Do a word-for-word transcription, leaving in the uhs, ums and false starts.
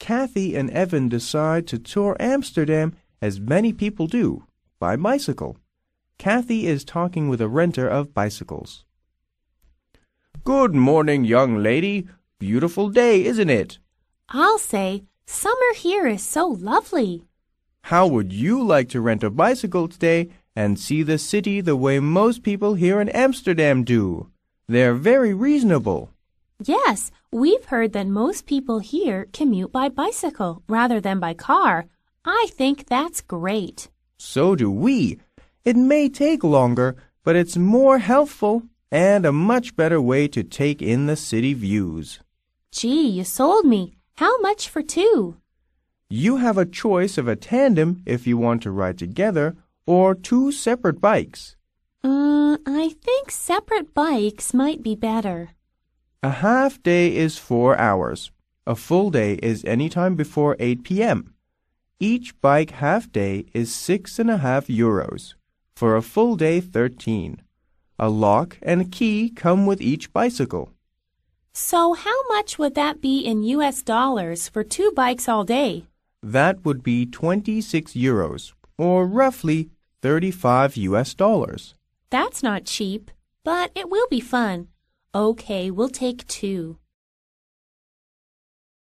Kathy and Evan decide to tour Amsterdam as many people do, by bicycle. Kathy is talking with a renter of bicycles. Good morning, young lady. Beautiful day, isn't it? I'll say, summer here is so lovely. How would you like to rent a bicycle today and see the city the way most people here in Amsterdam do? They're very reasonable. Yes, we've heard that most people here commute by bicycle rather than by car. I think that's great. So do we. It may take longer, but it's more helpful and a much better way to take in the city views. Gee, you sold me. How much for two? You have a choice of a tandem if you want to ride together or two separate bikes. Uh, I think separate bikes might be better. A half day is four hours. A full day is any time before eight p.m. Each bike half day is six and a half euros. For a full day, thirteen. A lock and a key come with each bicycle. So how much would that be in U S dollars for two bikes all day? That would be twenty-six euros, or roughly thirty-five U S dollars. That's not cheap, but it will be fun. Okay, we'll take two.